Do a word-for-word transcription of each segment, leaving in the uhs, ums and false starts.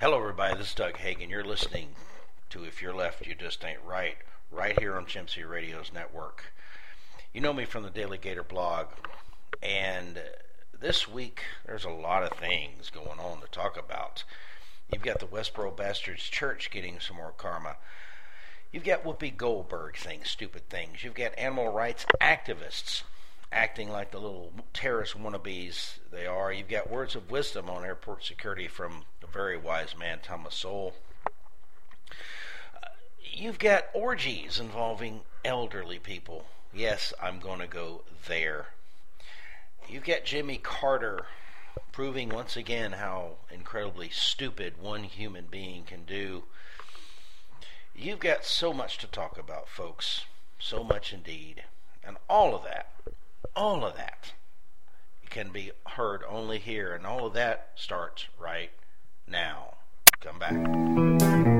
Hello, everybody. This is Doug Hagen. You're listening to If You're Left, You Just Ain't Right, right here on Chimsy Radio's network. You know me from the Daily Gator blog, and this week there's a lot of things going on to talk about. You've got the Westboro Bastards Church getting some more karma. You've got Whoopi Goldberg saying stupid things. You've got animal rights activists acting like the little terrorist wannabes they are. You've got words of wisdom on airport security from the very wise man Thomas Sowell. Uh, you've got orgies involving elderly people. Yes, I'm going to go there. You've got Jimmy Carter proving once again how incredibly stupid one human being can do. You've got so much to talk about, folks. So much indeed. And all of that, all of that can be heard only here. And all of that starts right now. Come back.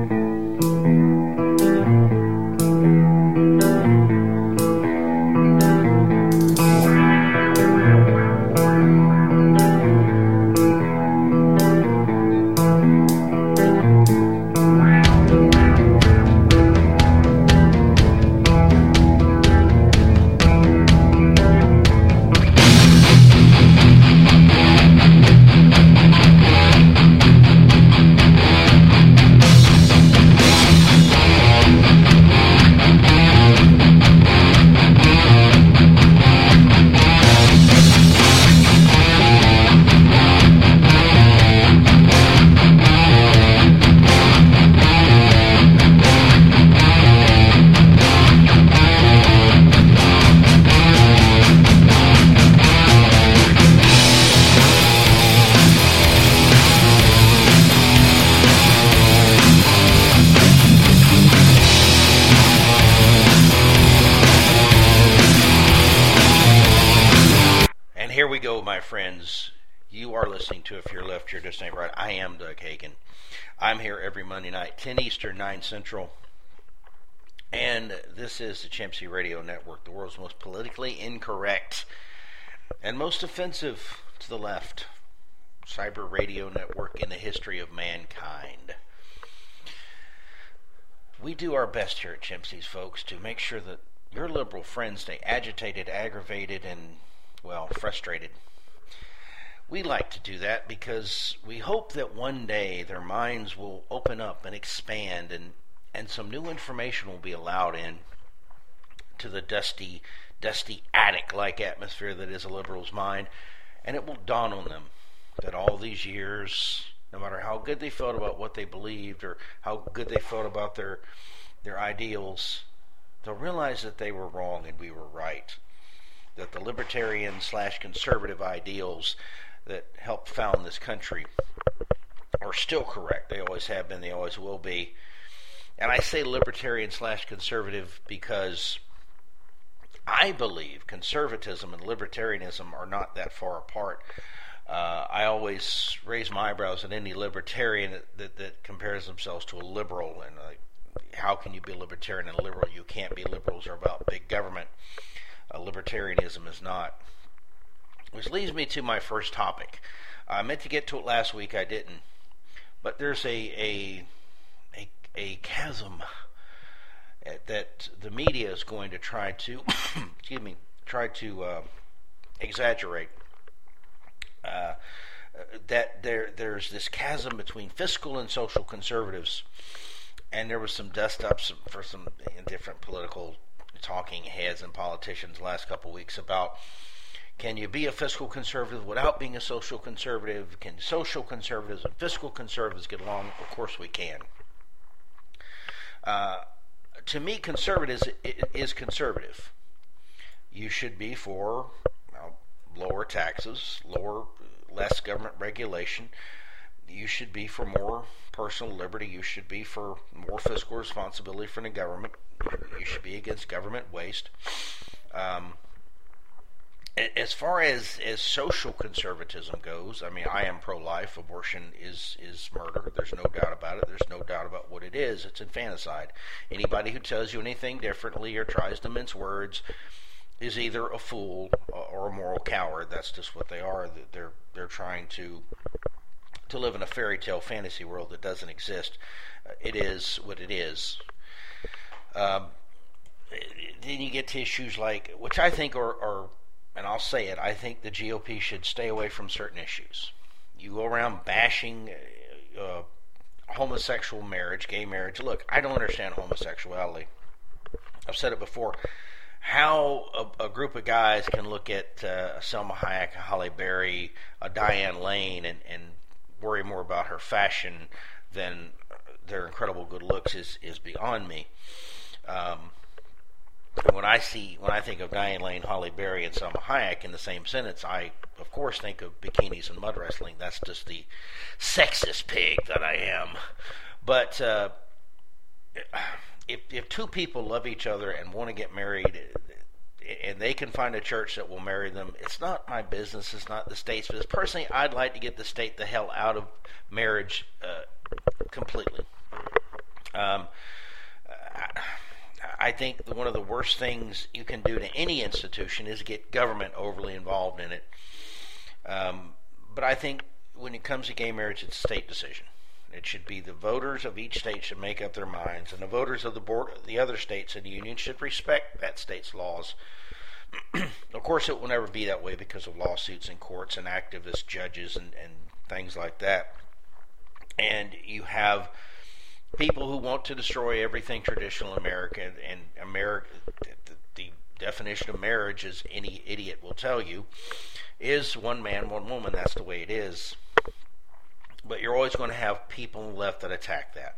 Friends, you are listening to If You're Left, You're Just Ain't Right. I am Doug Hagen. I'm here every Monday night, ten Eastern, nine Central. And this is the Chimsy Radio Network, the world's most politically incorrect and most offensive to the left cyber radio network in the history of mankind. We do our best here at Chimsy's, folks, to make sure that your liberal friends stay agitated, aggravated, and, well, frustrated. We like to do that because we hope that one day their minds will open up and expand, and, and some new information will be allowed in to the dusty, dusty attic-like atmosphere that is a liberal's mind, and it will dawn on them that all these years, no matter how good they felt about what they believed or how good they felt about their their ideals, they'll realize that they were wrong and we were right. That the libertarian slash conservative ideals that helped found this country are still correct. They always have been, they always will be. And I say libertarian slash conservative because I believe conservatism and libertarianism are not that far apart. Uh, I always raise my eyebrows at any libertarian that, that, that compares themselves to a liberal. And uh, how can you be libertarian and liberal? You can't be. Liberals are about big government. Uh, libertarianism is not. Which leads me to my first topic. I meant to get to it last week, I didn't. But there's a a a, a chasm that the media is going to try to, excuse me, try to uh, exaggerate. Uh, that there there's this chasm between fiscal and social conservatives, and there was some dust ups for some different political talking heads and politicians the last couple of weeks about, can you be a fiscal conservative without being a social conservative? Can social conservatives and fiscal conservatives get along? Of course we can. Uh, to me, conservatives is conservative. You should be for well, lower taxes, lower, less government regulation. You should be for more personal liberty. You should be for more fiscal responsibility from the government. You should be against government waste. Um, As far as, as social conservatism goes, I mean, I am pro-life. Abortion is, is murder. There's no doubt about it. There's no doubt about what it is. It's infanticide. Anybody who tells you anything differently or tries to mince words is either a fool or a moral coward. That's just what they are. They're they're trying to to live in a fairy tale fantasy world that doesn't exist. Uh, it is what it is. Um, then you get to issues like, which I think are, are, and I'll say it, I think the G O P should stay away from certain issues. You go around bashing uh, homosexual marriage, gay marriage. Look, I don't understand homosexuality. I've said it before. How a, a group of guys can look at uh, Selma Hayek, a Halle Berry, a Diane Lane, and, and worry more about her fashion than their incredible good looks is, is beyond me. Um, when I see, when I think of Diane Lane, Halle Berry, and Selma Hayek in the same sentence, I, of course, think of bikinis and mud wrestling. That's just the sexist pig that I am. But uh, if, if two people love each other and want to get married, and they can find a church that will marry them, it's not my business. It's not the state's business. Personally, I'd like to get the state the hell out of marriage uh, completely. Um, I, I think one of the worst things you can do to any institution is get government overly involved in it. Um, but I think when it comes to gay marriage, it's a state decision. It should be the voters of each state should make up their minds, and the voters of the board, the other states in the union should respect that state's laws. Of course, it will never be that way because of lawsuits in courts and activist judges and, and things like that. And you have people who want to destroy everything traditional American, and America, the, the definition of marriage, as any idiot will tell you, is one man, one woman. That's the way it is. But you're always going to have people on the left that attack that.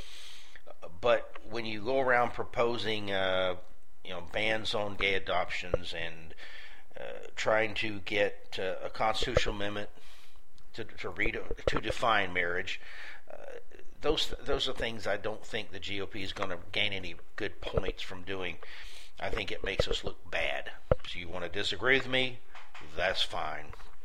But when you go around proposing, uh, you know, bans on gay adoptions and uh, trying to get uh, a constitutional amendment to to, read, to define marriage, uh, those those are things I don't think the G O P is going to gain any good points from doing. I think it makes us look bad. So you want to disagree with me? That's fine.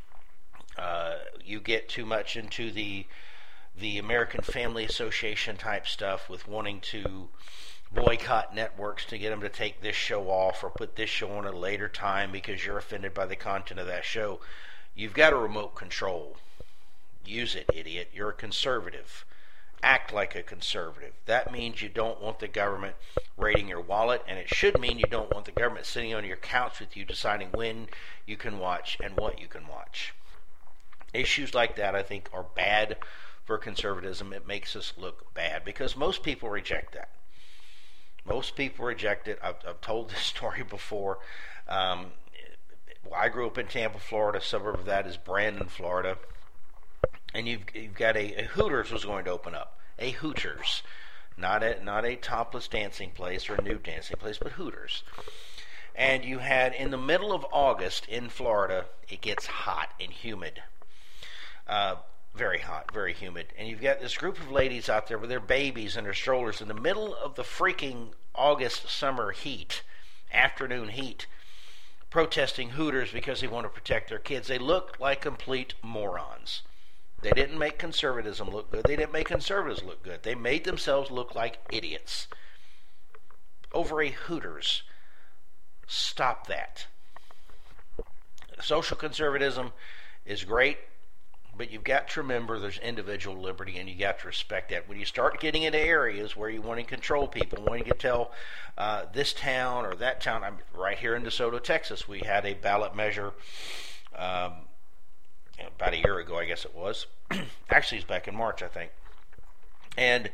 Uh, you get too much into the the American Family Association type stuff with wanting to boycott networks to get them to take this show off or put this show on at a later time because you're offended by the content of that show. You've got a remote control. Use it, idiot. You're a conservative. Act like a conservative. That means you don't want the government raiding your wallet, and it should mean you don't want the government sitting on your couch with you deciding when you can watch and what you can watch. Issues like that, I think, are bad for conservatism. It makes us look bad because most people reject that. Most people reject it. I've, I've told this story before. Um, I grew up in Tampa, Florida. A suburb of that is Brandon, Florida. And you've, you've got a, a Hooters was going to open up. A Hooters. Not a, not a topless dancing place or a nude dancing place, but Hooters. And you had, in the middle of August in Florida, it gets hot and humid. Uh, very hot, very humid. And you've got this group of ladies out there with their babies and their strollers in the middle of the freaking August summer heat, afternoon heat, protesting Hooters because they want to protect their kids. They look like complete morons. They didn't make conservatism look good. They didn't make conservatives look good. They made themselves look like idiots over a Hooters. Stop that. Social conservatism is great, but you've got to remember there's individual liberty, and you got to respect that. When you start getting into areas where you want to control people, when you can tell uh, this town or that town, I'm right here in DeSoto, Texas, we had a ballot measure um, about a year ago, I guess it was. Actually, it's back in March, I think. And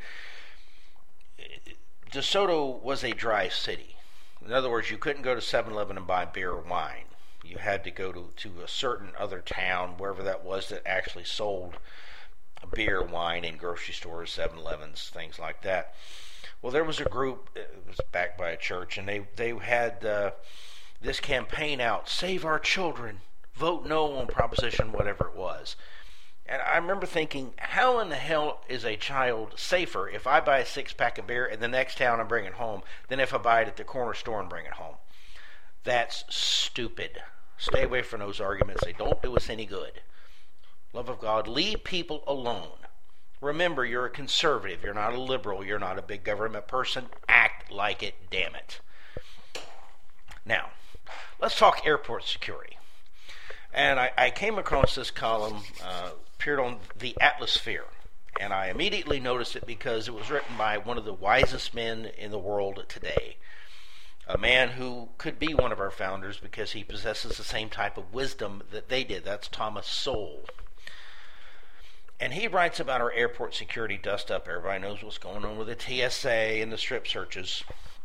DeSoto was a dry city. In other words, you couldn't go to seven eleven and buy beer or wine. You had to go to, to a certain other town, wherever that was, that actually sold beer, wine in grocery stores, seven elevens, things like that. Well, there was a group, it was backed by a church, and they, they had uh, this campaign out, Save Our Children, vote no on Proposition whatever it was. And I remember thinking, how in the hell is a child safer if I buy a six-pack of beer in the next town and bring it home than if I buy it at the corner store and bring it home? That's stupid. Stay away from those arguments. They don't do us any good. Love of God, leave people alone. Remember, you're a conservative. You're not a liberal. You're not a big government person. Act like it, damn it. Now, let's talk airport security. And I, I came across this column uh, appeared on the Atmosphere. And I immediately noticed it because it was written by one of the wisest men in the world today. A man who could be one of our founders because he possesses the same type of wisdom that they did. That's Thomas Sowell. And he writes about our airport security dust-up. Everybody knows what's going on with the T S A and the strip searches.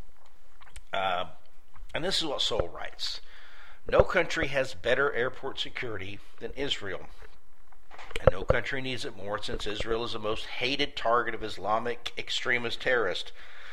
Uh, and this is what Sowell writes. No country has better airport security than Israel. And no country needs it more, since Israel is the most hated target of Islamic extremist terrorists.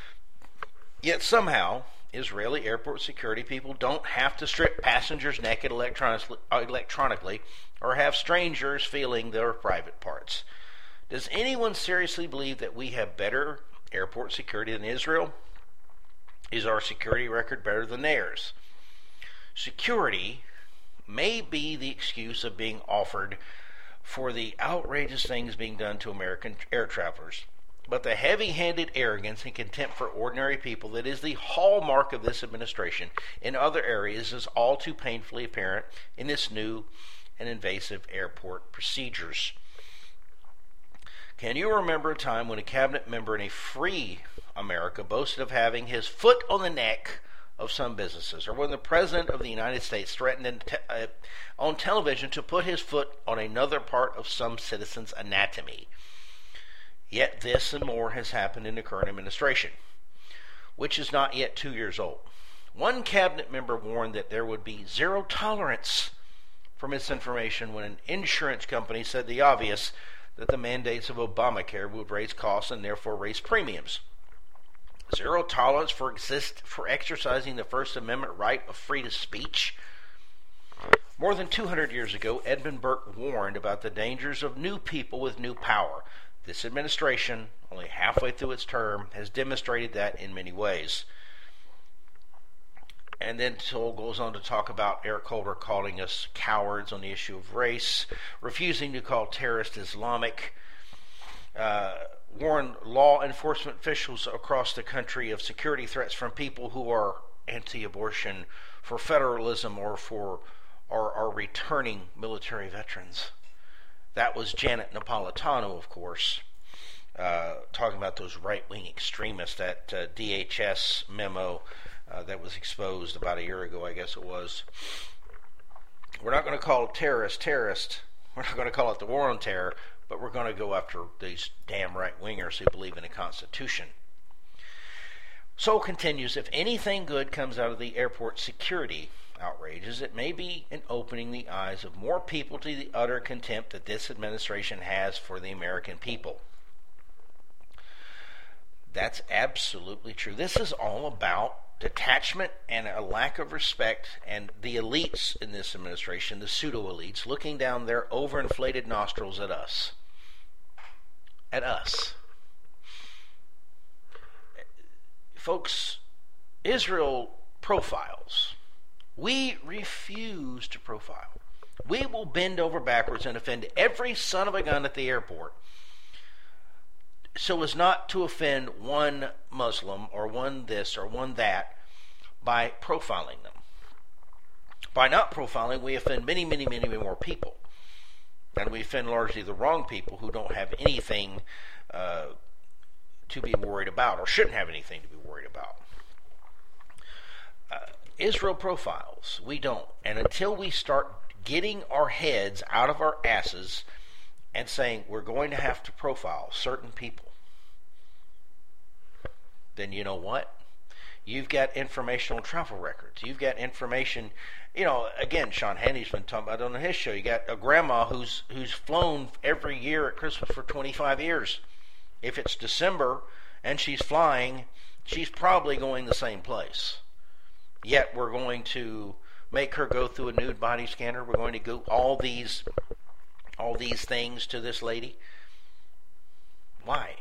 Yet somehow, Israeli airport security people don't have to strip passengers naked electronically or have strangers feeling their private parts. Does anyone seriously believe that we have better airport security than Israel? Is our security record better than theirs? Security may be the excuse of being offered for the outrageous things being done to American air travelers. But the heavy-handed arrogance and contempt for ordinary people that is the hallmark of this administration in other areas is all too painfully apparent in this new and invasive airport procedures. Can you remember a time when a cabinet member in a free America boasted of having his foot on the neck of some businesses, or when the President of the United States threatened te- uh, on television to put his foot on another part of some citizen's anatomy? Yet this and more has happened in the current administration, which is not yet two years old. One cabinet member warned that there would be zero tolerance for misinformation when an insurance company said the obvious, that the mandates of Obamacare would raise costs and therefore raise premiums. Zero tolerance for exist for exercising the First Amendment right of freedom of speech. More than two hundred years ago, Edmund Burke warned about the dangers of new people with new power. This administration, only halfway through its term, has demonstrated that in many ways. And then Sowell goes on to talk about Eric Holder calling us cowards on the issue of race, refusing to call terrorists Islamic, uh, warn law enforcement officials across the country of security threats from people who are anti-abortion, for federalism, or for or are returning military veterans. That was Janet Napolitano, of course, uh, talking about those right-wing extremists, that uh, D H S memo uh, that was exposed about a year ago, I guess it was. We're not going to call it terrorist terrorist. We're not going to call it the war on terror, but we're going to go after these damn right-wingers who believe in the Constitution. Sowell continues, if anything good comes out of the airport security outrages, it may be in opening the eyes of more people to the utter contempt that this administration has for the American people. That's absolutely true. This is all about detachment and a lack of respect, and the elites in this administration, the pseudo-elites, looking down their overinflated nostrils at us. At us. Folks, Israel profiles. We refuse to profile. We will bend over backwards and offend every son of a gun at the airport so as not to offend one Muslim or one this or one that by profiling them. By not profiling, we offend many, many, many more people. And we offend largely the wrong people who don't have anything uh, to be worried about, or shouldn't have anything to be worried about. Uh, Israel profiles. We don't. And until we start getting our heads out of our asses and saying we're going to have to profile certain people, then you know what? You've got informational travel records. You've got information, you know, again, Sean Hannity's been talking about on his show. You got a grandma who's who's flown every year at Christmas for twenty-five years. If it's December and she's flying, she's probably going the same place. Yet we're going to make her go through a nude body scanner. We're going to go all these all these things to this lady. Why?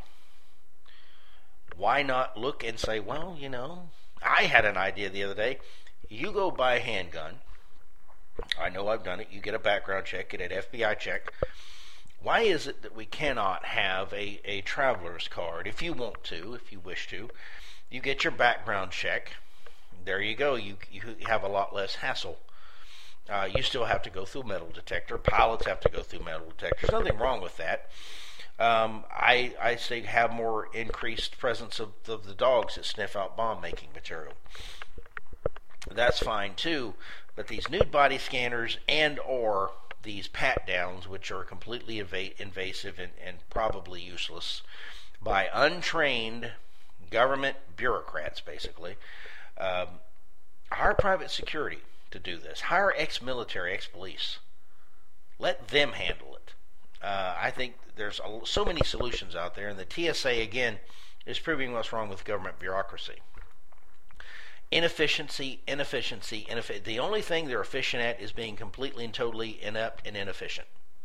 Why not look and say, well, you know, I had an idea the other day. You go buy a handgun. I know I've done it. You get a background check, get an F B I check. Why is it that we cannot have a, a traveler's card? If you want to, if you wish to, you get your background check. There you go. You, you have a lot less hassle. Uh, you still have to go through metal detector. Pilots have to go through metal detectors. There's nothing wrong with that. Um, I, I say have more increased presence of, of the dogs that sniff out bomb-making material. That's fine too, but these nude body scanners and or these pat-downs, which are completely eva- invasive and, and probably useless by untrained government bureaucrats, basically, um, hire private security to do this. Hire ex-military, ex-police. Let them handle it. Uh, I think there's a, so many solutions out there, and the T S A, again, is proving what's wrong with government bureaucracy. Inefficiency, inefficiency, inefficiency. The only thing they're efficient at is being completely and totally inept and inefficient.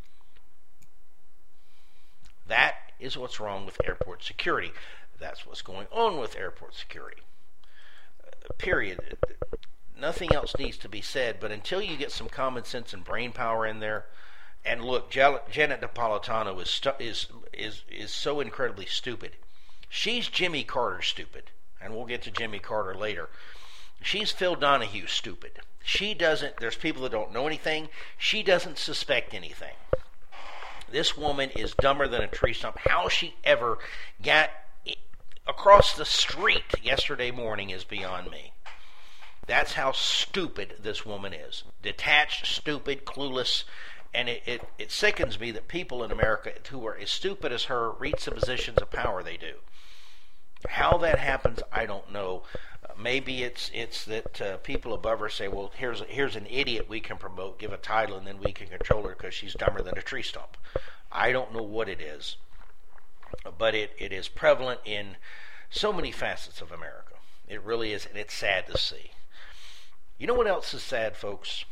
That is what's wrong with airport security. That's what's going on with airport security. Uh, period. Nothing else needs to be said, but until you get some common sense and brain power in there, and look, Janet Napolitano is stu- is is is so incredibly stupid. She's Jimmy Carter stupid, and we'll get to Jimmy Carter later. She's Phil Donahue stupid. She doesn't. There's people that don't know anything. She doesn't suspect anything. This woman is dumber than a tree stump. How she ever got across the street yesterday morning is beyond me. That's how stupid this woman is. Detached, stupid, clueless. And it, it, it sickens me that people in America who are as stupid as her reach the positions of power they do. How that happens, I don't know. Uh, maybe it's it's that uh, people above her say, well, here's here's an idiot we can promote, give a title, and then we can control her because she's dumber than a tree stump. I don't know what it is, but it, it is prevalent in so many facets of America. It really is, and it's sad to see. You know what else is sad, folks?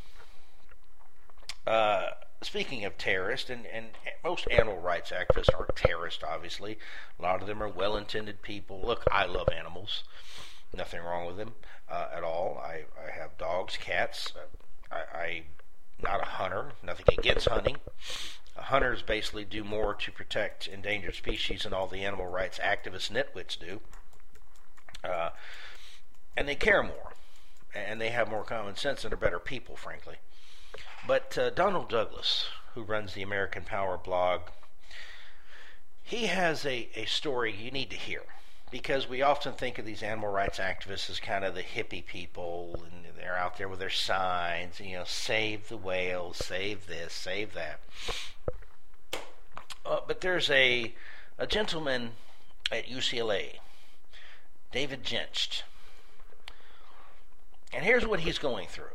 Uh... Speaking of terrorists, and, and most animal rights activists aren't terrorists, obviously. A lot of them are well-intended people. Look, I love animals. Nothing wrong with them uh, at all. I, I have dogs, cats. Uh, I, I'm not a hunter. Nothing against hunting. Uh, hunters basically do more to protect endangered species than all the animal rights activists nitwits do. Uh, and they care more. And they have more common sense and are better people, frankly. But uh, Donald Douglas, who runs the American Power blog, he has a, a story you need to hear. Because we often think of these animal rights activists as kind of the hippie people, and they're out there with their signs, you know, save the whales, save this, save that. Uh, but there's a, a gentleman at U C L A, David Jentsch. And here's what he's going through.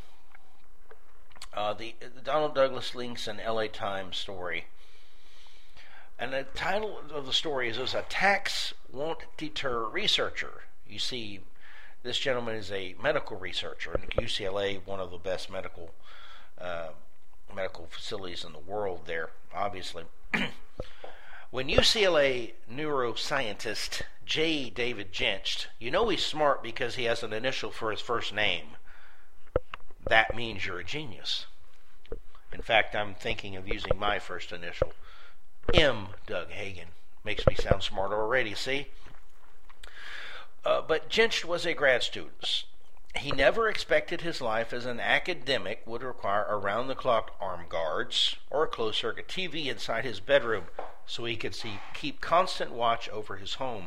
Uh, the, the Donald Douglas links an L A Times story. And the title of the story is, is Attacks Won't Deter Researcher. You see, this gentleman is a medical researcher, and U C L A, one of the best medical uh, medical facilities in the world there, obviously. When U C L A neuroscientist J. David Jentsch, you know he's smart because he has an initial for his first name. That means you're a genius. In fact, I'm thinking of using my first initial. M. Doug Hagen. Makes me sound smarter already, see? Uh, but Jentsch was a grad student. He never expected his life as an academic would require around-the-clock armed guards or a closed-circuit T V inside his bedroom so he could see, keep constant watch over his home.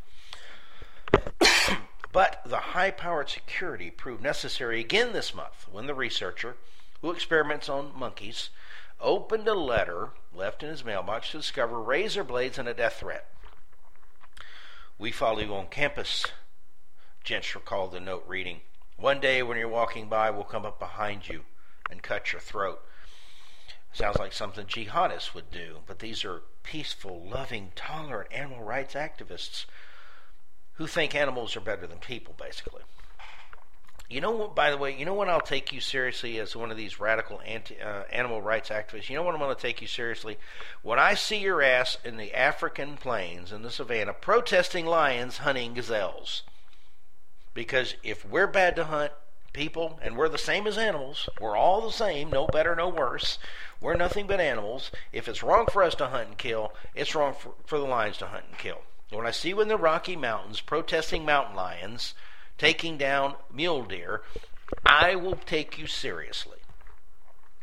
But the high-powered security proved necessary again this month when the researcher, who experiments on monkeys, opened a letter left in his mailbox to discover razor blades and a death threat. "We follow you on campus," Jentsch recalled the note reading. "One day when you're walking by, we'll come up behind you and cut your throat." Sounds like something jihadists would do, but these are peaceful, loving, tolerant animal rights activists who think animals are better than people, basically. You know what, by the way, you know when I'll take you seriously as one of these radical anti, uh, animal rights activists? You know when I'm going to take you seriously? When I see your ass in the African plains, in the savannah, protesting lions hunting gazelles. Because if we're bad to hunt people, and we're the same as animals, we're all the same, no better, no worse, we're nothing but animals. If it's wrong for us to hunt and kill, it's wrong for, for the lions to hunt and kill. When I see you in the Rocky Mountains protesting mountain lions, taking down mule deer, I will take you seriously.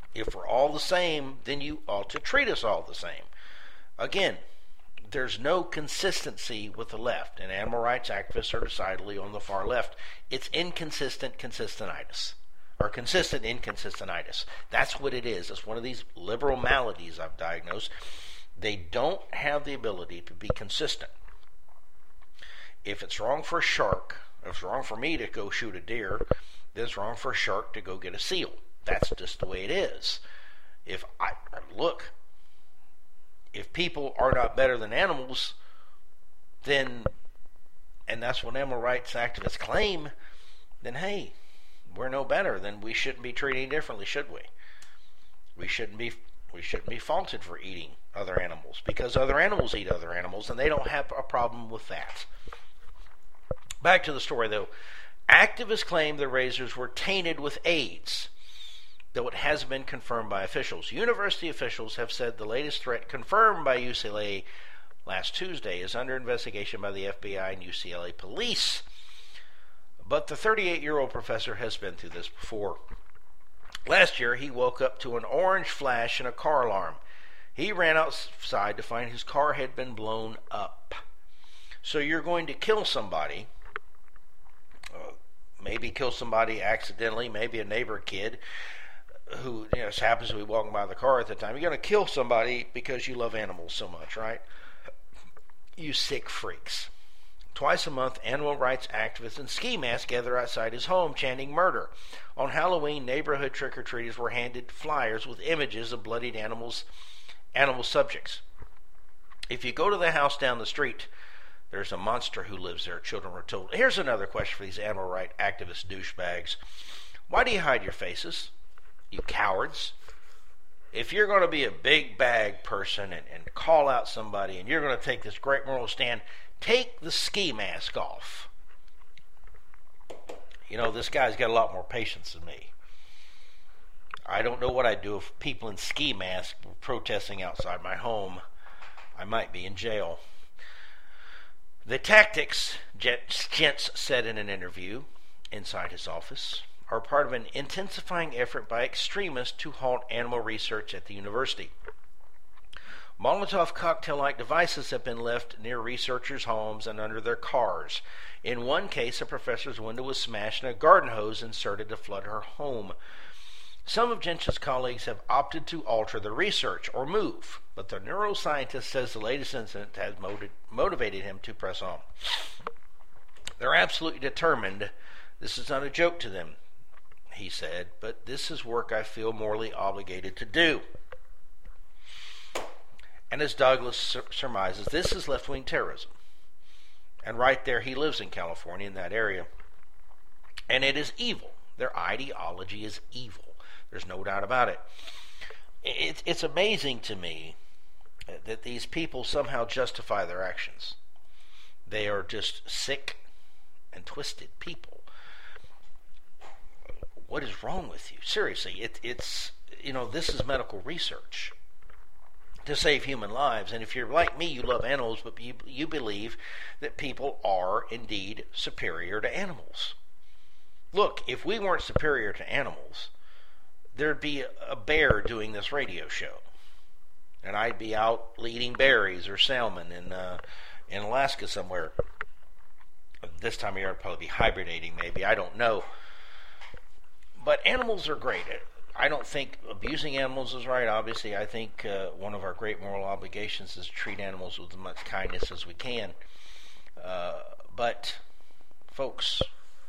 If we're all the same, then you ought to treat us all the same. Again, there's no consistency with the left, and animal rights activists are decidedly on the far left. It's inconsistent consistentitis, or consistent inconsistentitis. That's what it is. It's one of these liberal maladies I've diagnosed. They don't have the ability to be consistent. If it's wrong for a shark, if it's wrong for me to go shoot a deer, then it's wrong for a shark to go get a seal. That's just the way it is. If I look, if people are not better than animals, then, and that's what animal rights activists claim, then hey, we're no better. Then we shouldn't be treating differently, should we? We shouldn't be we shouldn't be faulted for eating other animals, because other animals eat other animals, and they don't have a problem with that. Back to the story, though. Activists claim the razors were tainted with AIDS, though it has been confirmed by officials. University officials have said the latest threat, confirmed by U C L A last Tuesday, is under investigation by the F B I and U C L A police. But the thirty-eight-year-old professor has been through this before. Last year, he woke up to an orange flash in a car alarm. He ran outside to find his car had been blown up. So you're going to kill somebody, uh, maybe kill somebody accidentally, maybe a neighbor kid, who, you know, happens to be walking by the car at the time. You're going to kill somebody because you love animals so much, right? You sick freaks. Twice a month, animal rights activists in ski masks gather outside his home chanting murder. On Halloween, neighborhood trick-or-treaters were handed flyers with images of bloodied animals, animal subjects. If you go to the house down the street, there's a monster who lives there, children were told. Here's another question for these animal rights activist douchebags. Why do you hide your faces, you cowards? If you're going to be a big bag person and, and call out somebody, and you're going to take this great moral stand, take the ski mask off. You know, this guy's got a lot more patience than me. I don't know what I'd do if people in ski masks were protesting outside my home. I might be in jail. The tactics, Gents said in an interview inside his office, are part of an intensifying effort by extremists to halt animal research at the university. Molotov cocktail-like devices have been left near researchers' homes and under their cars. In one case, a professor's window was smashed and a garden hose inserted to flood her home. Some of Gent's colleagues have opted to alter the research or move, but the neuroscientist says the latest incident has motivated him to press on. They're absolutely determined. This is not a joke to them, he said, but this is work I feel morally obligated to do. And as Douglas sur- surmises, this is left-wing terrorism. And right there, he lives in California, in that area. And it is evil. Their ideology is evil. There's no doubt about it. It's, it's amazing to me that these people somehow justify their actions. They are just sick and twisted people. What is wrong with you? Seriously, it, it's, you know, this is medical research to save human lives. And if you're like me, you love animals, but you, you believe that people are indeed superior to animals. Look, if we weren't superior to animals, there'd be a bear doing this radio show, and I'd be out eating berries or salmon in uh, in Alaska somewhere. This time of year, I'd probably be hibernating, maybe. I don't know. But animals are great. I don't think abusing animals is right. Obviously, I think uh, one of our great moral obligations is to treat animals with as much kindness as we can. Uh, but, folks,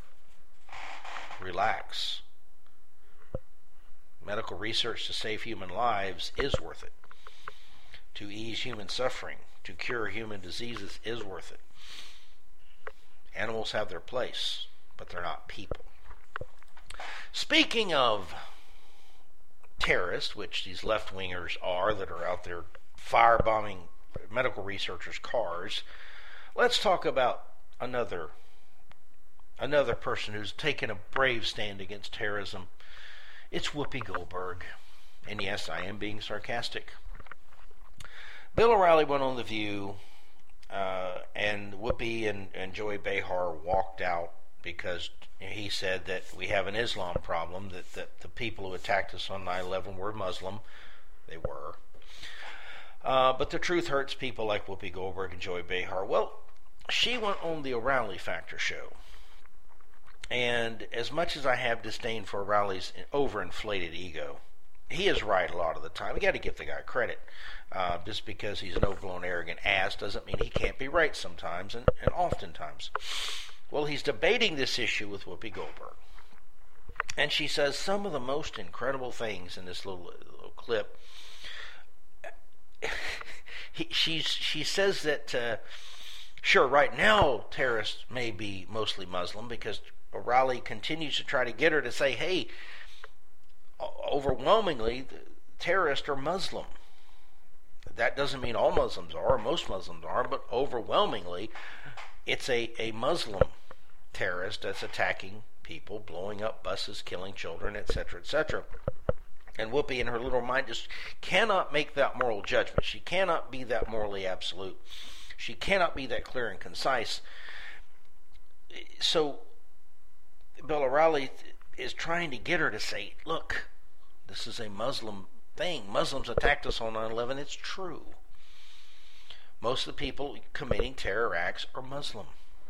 relax. Medical research to save human lives is worth it. To ease human suffering, to cure human diseases is worth it. Animals have their place, but they're not people. Speaking of terrorists, which these left-wingers are that are out there firebombing medical researchers' cars, let's talk about another another person who's taken a brave stand against terrorism. It's Whoopi Goldberg. And yes, I am being sarcastic. Bill O'Reilly went on The View, uh, and Whoopi and, and Joy Behar walked out because He said that we have an Islam problem, that, that the people who attacked us on nine eleven were Muslim. They were. Uh, but the truth hurts people like Whoopi Goldberg and Joy Behar. Well, she went on the O'Reilly Factor show. And as much as I have disdain for O'Reilly's overinflated ego, he is right a lot of the time. We got to give the guy credit. Uh, just because he's an overblown, arrogant ass doesn't mean he can't be right sometimes, and, and oftentimes. Well, he's debating this issue with Whoopi Goldberg. And she says some of the most incredible things in this little, little clip. he, she's, she says that, uh, sure, right now terrorists may be mostly Muslim, because O'Reilly continues to try to get her to say, hey, overwhelmingly, the terrorists are Muslim. That doesn't mean all Muslims are, or most Muslims are, but overwhelmingly, it's a, a Muslim terrorist that's attacking people, blowing up buses, killing children, et cetera, et cetera. And Whoopi, in her little mind, just cannot make that moral judgment. She cannot be that morally absolute. She cannot be that clear and concise. So, Bill O'Reilly is trying to get her to say, look, this is a Muslim thing. Muslims attacked us on nine eleven. It's true. Most of the people committing terror acts are Muslim.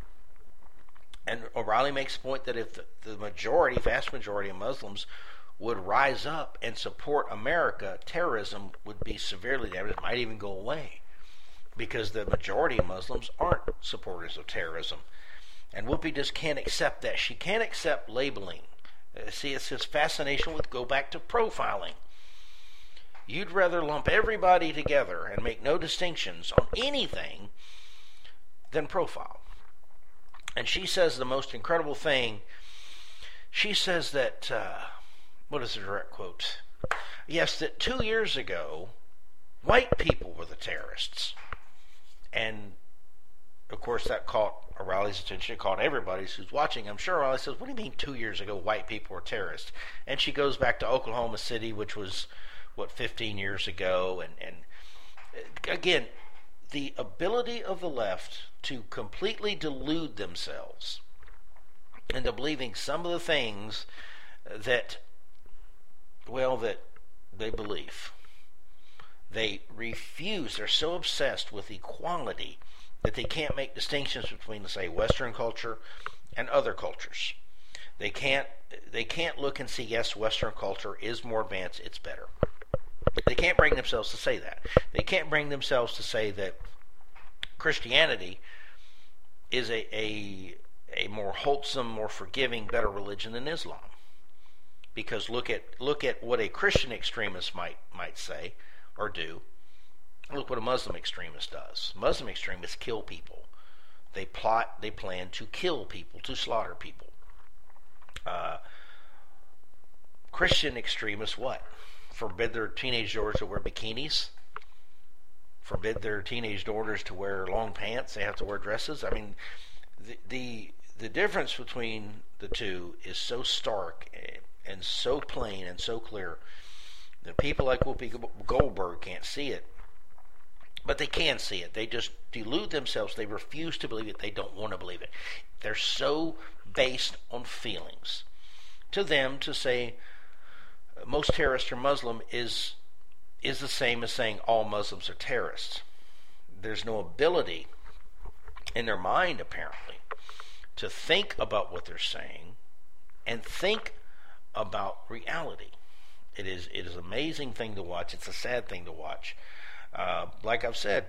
And O'Reilly makes the point that if the, the majority, vast majority of Muslims would rise up and support America, terrorism would be severely damaged. It might even go away, because the majority of Muslims aren't supporters of terrorism. And Whoopi just can't accept that. She can't accept labeling. Uh, see, it's this fascination with go back to profiling. You'd rather lump everybody together and make no distinctions on anything than profile. And she says the most incredible thing. She says that, uh, what is the direct quote? Yes, that two years ago, white people were the terrorists. And, of course, that caught O'Reilly's attention. It caught everybody's who's watching. I'm sure O'Reilly says, what do you mean two years ago white people were terrorists? And she goes back to Oklahoma City, which was, what, fifteen years ago. And, and again, the ability of the left to completely delude themselves into believing some of the things that, well, that they believe. They refuse. They're so obsessed with equality that they can't make distinctions between, say, Western culture and other cultures. They can't they can't look and see, yes, Western culture is more advanced, it's better. They can't bring themselves to say that. They can't bring themselves to say that Christianity is a a, a more wholesome, more forgiving, better religion than Islam. Because look at look at what a Christian extremist might might say or do. Look what a Muslim extremist does. Muslim extremists kill people. They plot, they plan to kill people, to slaughter people. Uh, Christian extremists, what? Forbid their teenage daughters to wear bikinis? Forbid their teenage daughters to wear long pants? They have to wear dresses? I mean, the the, the difference between the two is so stark and so plain and so clear that people like Whoopi Goldberg can't see it. But they can see it. They just delude themselves. They refuse to believe it. They don't want to believe it. They're so based on feelings. To them, to say most terrorists are Muslim is is the same as saying all Muslims are terrorists. There's no ability in their mind, apparently, to think about what they're saying and think about reality. It is it is an amazing thing to watch. It's a sad thing to watch. Uh, like I've said,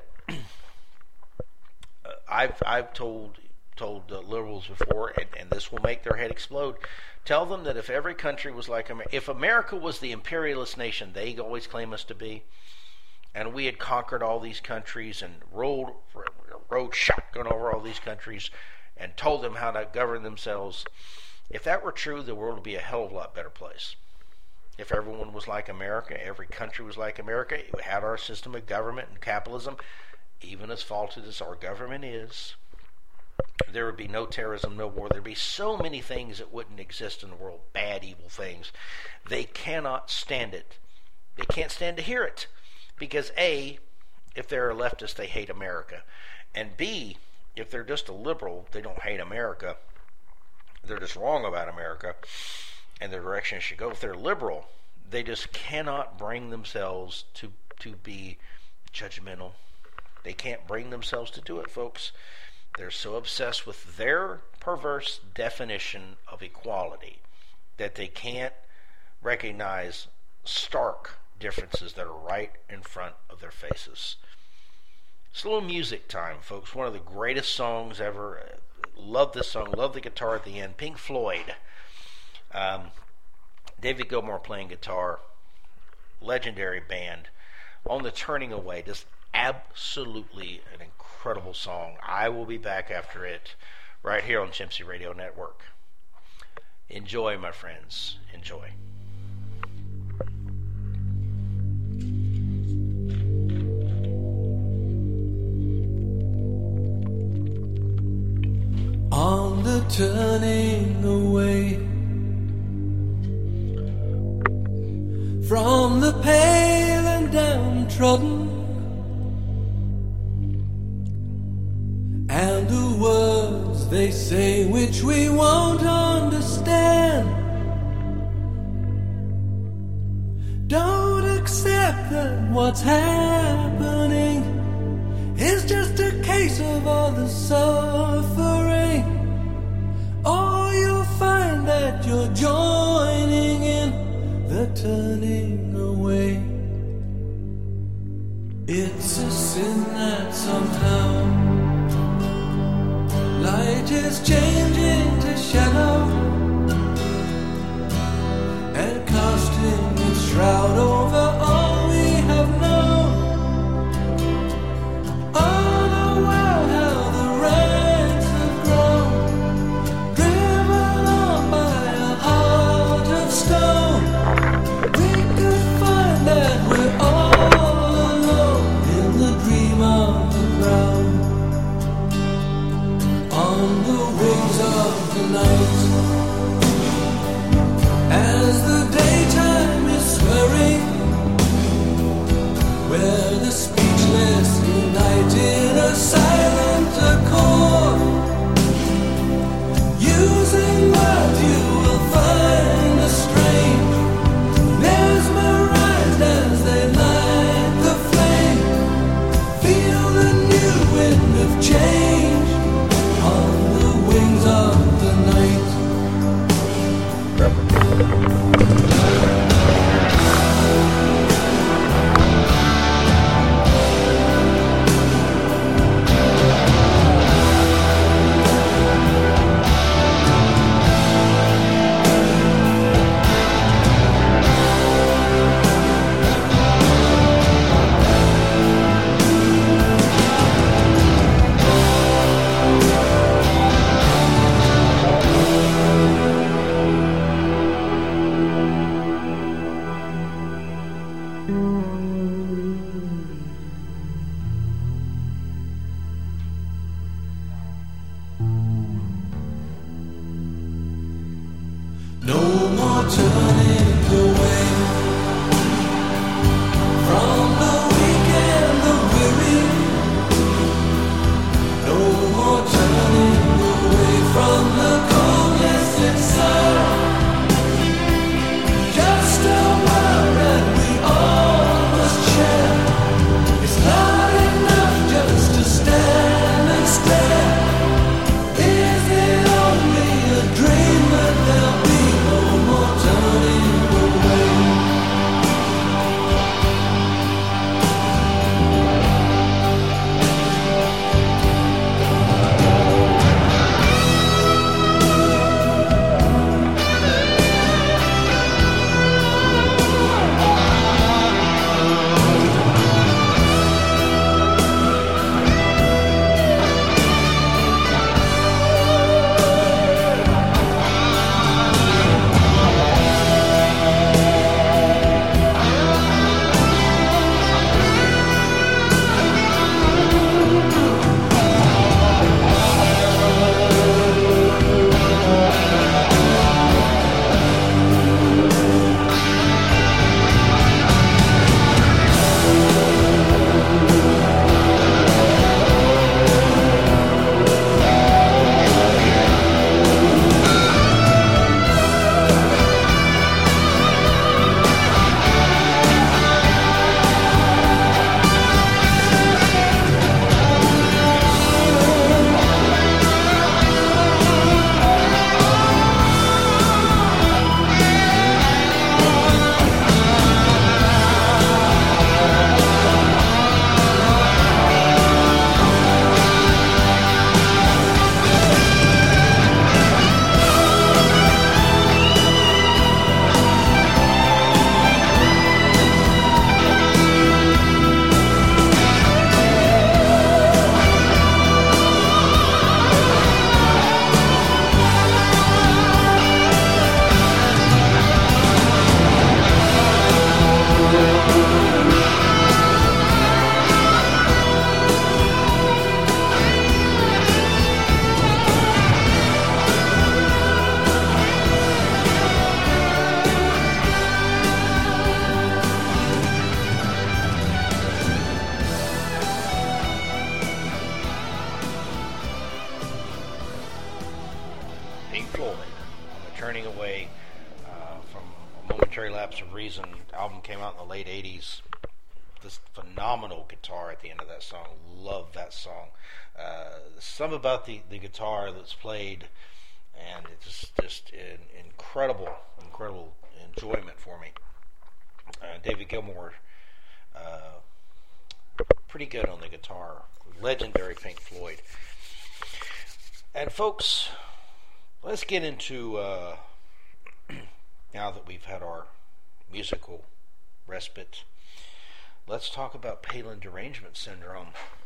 I've I've told told uh, liberals before, and, and this will make their head explode. Tell them that if every country was like America, if America was the imperialist nation they always claim us to be, and we had conquered all these countries and rode rode shotgun over all these countries and told them how to govern themselves, if that were true, the world would be a hell of a lot better place. If everyone was like America, every country was like America, we had our system of government and capitalism, even as faulted as our government is, there would be no terrorism, no war. There'd be so many things that wouldn't exist in the world, bad, evil things. They cannot stand it. They can't stand to hear it. Because A, if they're a leftist, they hate America. And B, if they're just a liberal, they don't hate America. they're just wrong about America and the direction it should go. If they're liberal, they just cannot bring themselves to to be judgmental. They can't bring themselves to do it, folks. They're so obsessed with their perverse definition of equality that they can't recognize stark differences that are right in front of their faces. It's a little music time, folks. One of the greatest songs ever. Love this song. Love the guitar at the end. Pink Floyd. Um, David Gilmour playing guitar. Legendary band. On the Turning Away. Just absolutely an incredible song. I will be back after it right here on Chimpsy Radio Network. Enjoy, my friends. Enjoy. On the turning away from the pale and downtrodden, and the words they say which we won't understand. Don't accept that what's happening is just a case of all the suffering, or you'll find that you're joining in the turning away. It's a sin that somehow light is changing to shadow and casting its shroud over all we have known. Oh, the world, how the ranks have grown, driven on by a heart of stone. We could find that we're all alone in the dream of the ground. On the wings of the night, as the daytime is swirling, where the speechless unite in a silent accord, using words you will find a strange, mesmerized as they light the flame. Feel the new wind of change on the wings of the night. Is it only a dream that there'll be no more turning Floyd on the Turning Away uh, from A Momentary Lapse of Reason. The album came out in the late eighties. This phenomenal guitar at the end of that song. Love that song. Uh, some about the, the guitar that's played, and it's just, just an incredible, incredible enjoyment for me. Uh, David Gilmour, uh, pretty good on the guitar. Legendary Pink Floyd. And folks, let's get into, uh, now that we've had our musical respite, let's talk about Palin derangement syndrome.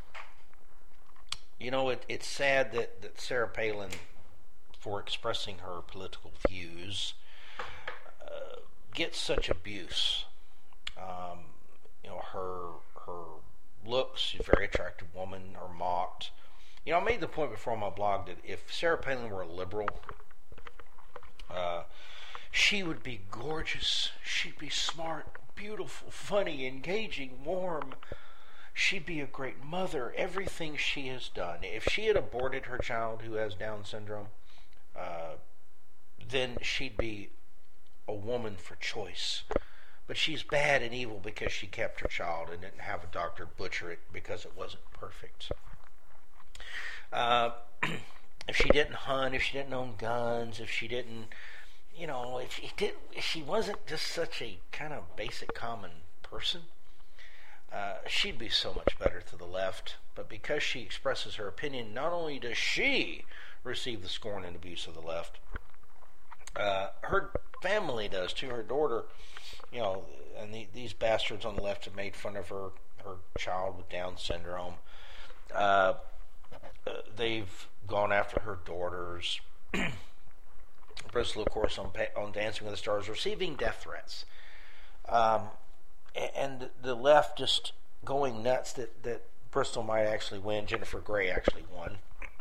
You know, it, it's sad that, that Sarah Palin, for expressing her political views, uh, gets such abuse. Um, you know, her her looks, she's a very attractive woman, are mocked. You know, I made the point before on my blog that if Sarah Palin were a liberal, uh, she would be gorgeous. She'd be smart, beautiful, funny, engaging, warm. She'd be a great mother. Everything she has done. If she had aborted her child who has Down syndrome, uh, then she'd be a woman for choice. But she's bad and evil because she kept her child and didn't have a doctor butcher it because it wasn't perfect. Uh, if she didn't hunt, if she didn't own guns, if she didn't, you know, if she didn't, if she wasn't just such a kind of basic common person, uh, she'd be so much better to the left. But because she expresses her opinion, not only does she receive the scorn and abuse of the left, uh, her family does too. Her daughter, you know, and the, these bastards on the left have made fun of her, her child with Down syndrome. Uh, they've gone after her daughters. Bristol, of course, on, on Dancing with the Stars, receiving death threats. Um, and the left just going nuts that, that Bristol might actually win. Jennifer Grey actually won.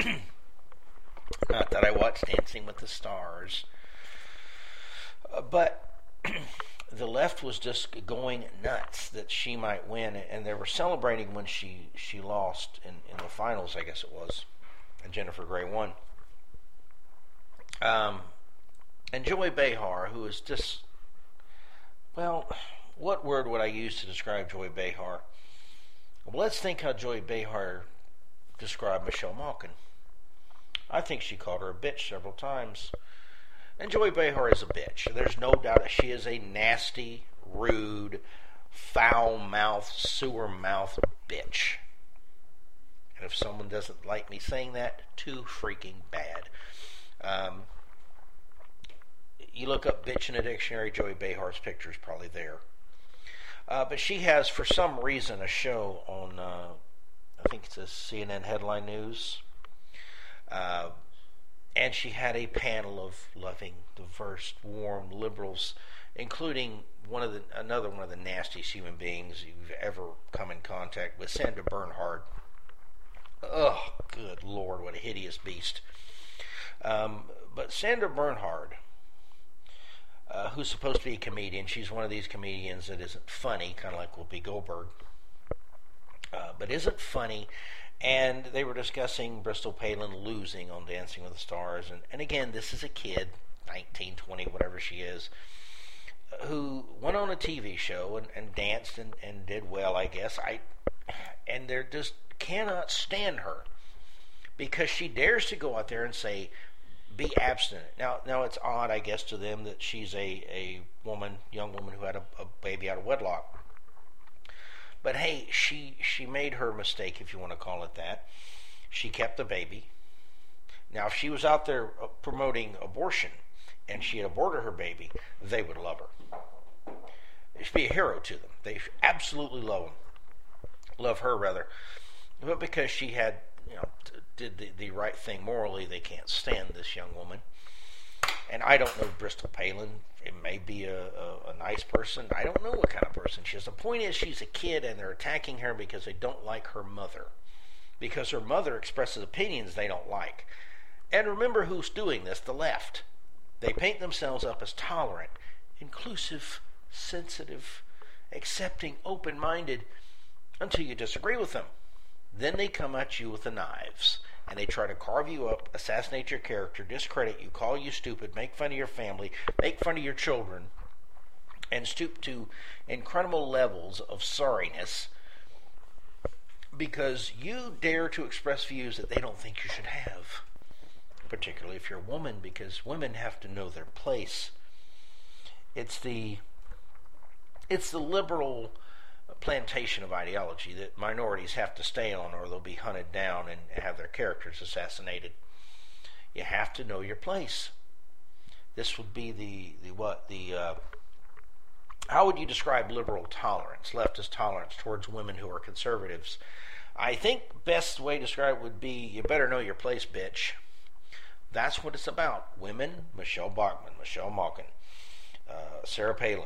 Not that I watched Dancing with the Stars. Uh, but the left was just going nuts that she might win, and they were celebrating when she, she lost in, in the finals, I guess it was, and Jennifer Grey won. Um, and Joy Behar, who is just, well, what word would I use to describe Joy Behar? Well, let's think how Joy Behar described Michelle Malkin. I think she called her a bitch several times. And Joy Behar is a bitch. There's no doubt that she is a nasty, rude, foul-mouthed, sewer-mouthed bitch. And if someone doesn't like me saying that, too freaking bad. Um, you look up bitch in a dictionary, Joy Behar's picture is probably there. Uh, but she has, for some reason, a show on, uh, I think it's a C N N Headline News. Uh, and she had a panel of loving, diverse, warm liberals, including one of the another one of the nastiest human beings you've ever come in contact with, Sandra Bernhard. Oh, good Lord, what a hideous beast. Um, but Sandra Bernhard, uh, who's supposed to be a comedian, she's one of these comedians that isn't funny, kind of like Whoopi Goldberg, uh, but isn't funny. And they were discussing Bristol Palin losing on Dancing with the Stars. And, and again, this is a kid, nineteen, twenty, whatever she is, who went on a T V show and, and danced and, and did well, I guess. I And they just cannot stand her because she dares to go out there and say, be abstinent. Now, now it's odd, I guess, to them that she's a, a woman, young woman who had a, a baby out of wedlock. But hey, she, she made her mistake, if you want to call it that. She kept the baby. Now, if she was out there promoting abortion and she had aborted her baby, they would love her. She'd be a hero to them. They absolutely love him. Love her, rather. But because she had, you know, did the, the right thing morally, they can't stand this young woman. And I don't know Bristol Palin. It may be a, a, a nice person. I don't know what kind of person she is. The point is she's a kid and they're attacking her because they don't like her mother. Because her mother expresses opinions they don't like. And remember who's doing this, the left. They paint themselves up as tolerant, inclusive, sensitive, accepting, open-minded, until you disagree with them. Then they come at you with the knives. and they try to carve you up, assassinate your character, discredit you, call you stupid, make fun of your family, make fun of your children, and stoop to incredible levels of sorriness because you dare to express views that they don't think you should have, particularly if you're a woman, because women have to know their place. It's the it's the liberal plantation of ideology that minorities have to stay on, or they'll be hunted down and have their characters assassinated. You have to know your place. This would be the, the what the uh, how would you describe liberal tolerance, leftist tolerance towards women who are conservatives? I think best way to describe it would be, you better know your place, bitch. That's what it's about. Women, Michelle Bachmann, Michelle Malkin, uh, Sarah Palin.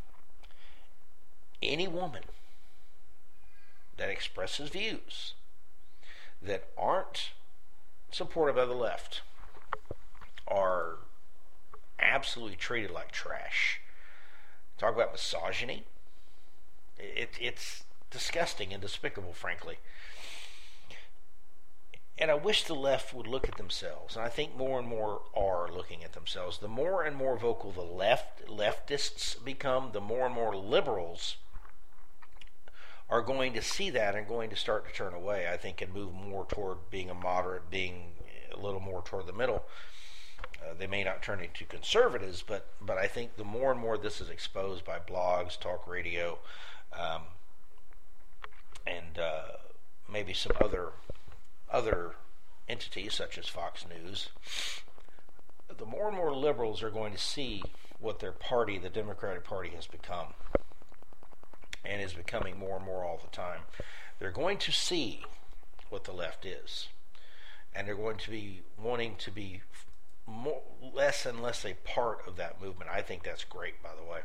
Any woman that expresses views that aren't supportive of the left are absolutely treated like trash. Talk about misogyny. It, it's disgusting and despicable, frankly. And I wish the left would look at themselves, and I think more and more are looking at themselves. The more and more vocal the left leftists become, the more and more liberals are going to see that and going to start to turn away, I think, and move more toward being a moderate, being a little more toward the middle. Uh, they may not turn into conservatives, but, but I think the more and more this is exposed by blogs, talk radio, um, and uh, maybe some other other entities such as Fox News, the more and more liberals are going to see what their party, the Democratic Party, has become, and is becoming more and more all the time. They're going to see what the left is, and they're going to be wanting to be more, less and less a part of that movement. I think that's great, by the way.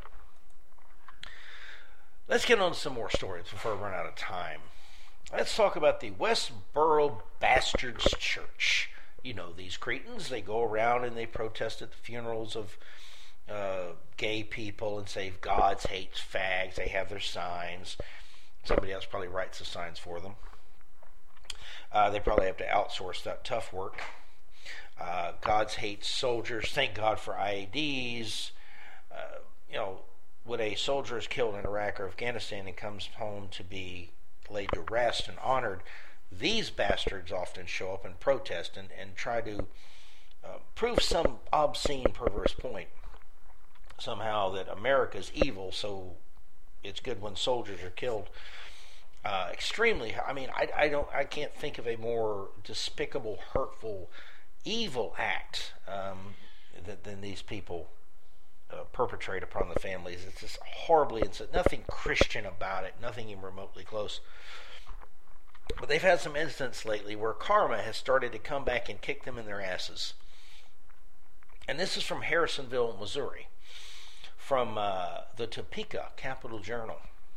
Let's get on to some more stories before I run out of time. Let's talk about the Westboro Bastards Church. You know these cretins. They go around and they protest at the funerals of uh, gay people and say God hates fags. They have their signs. Somebody else probably writes the signs for them. Uh, they probably have to outsource that tough work. Uh, God hates soldiers. Thank God for I E Ds. Uh, you know, when a soldier is killed in Iraq or Afghanistan and comes home to be laid to rest and honored, these bastards often show up and protest and, and try to uh, prove some obscene, perverse point. Somehow that America's evil, so it's good when soldiers are killed. Uh, extremely, I mean, I, I don't, I can't think of a more despicable, hurtful, evil act um, that, than these people uh, perpetrate upon the families. It's just horribly, it's nothing Christian about it, nothing even remotely close. But they've had some incidents lately where karma has started to come back and kick them in their asses. And this is from Harrisonville, Missouri, from uh, the Topeka Capital Journal.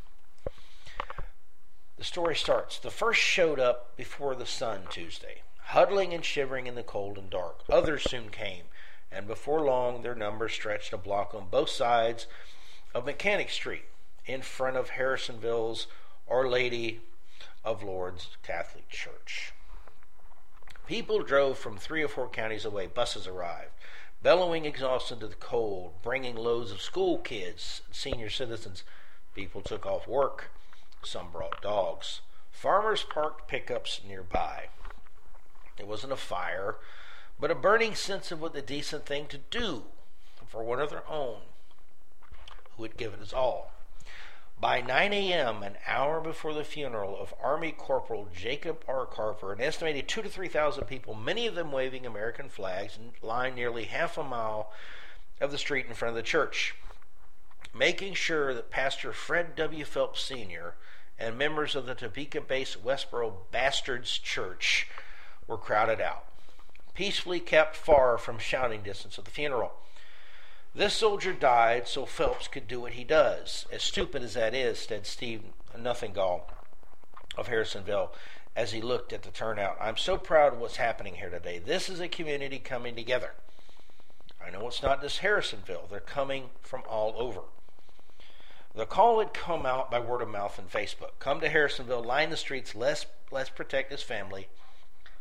The story starts, the first showed up before the sun Tuesday, huddling and shivering in the cold and dark. Others soon came, and before long their numbers stretched a block on both sides of Mechanic Street, in front of Harrisonville's Our Lady of Lourdes Catholic Church. People drove from three or four counties away. Buses arrived, bellowing exhausted into the cold, bringing loads of school kids and senior citizens. People took off work. Some brought dogs. Farmers parked pickups nearby. It wasn't a fire, but a burning sense of what the decent thing to do for one of their own who had given his all. By nine a.m., an hour before the funeral of Army Corporal Jacob R. Carver, an estimated two to three thousand people, many of them waving American flags, lined nearly half a mile of the street in front of the church, making sure that Pastor Fred W. Phelps Senior and members of the Topeka-based Westboro Bastards Church were crowded out, peacefully kept far from shouting distance of the funeral. This soldier died so Phelps could do what he does. As stupid as that is, said Steve Nothingall of Harrisonville as he looked at the turnout. I'm so proud of what's happening here today. This is a community coming together. I know it's not just Harrisonville. They're coming from all over. The call had come out by word of mouth and Facebook. Come to Harrisonville, line the streets, let's, let's protect this family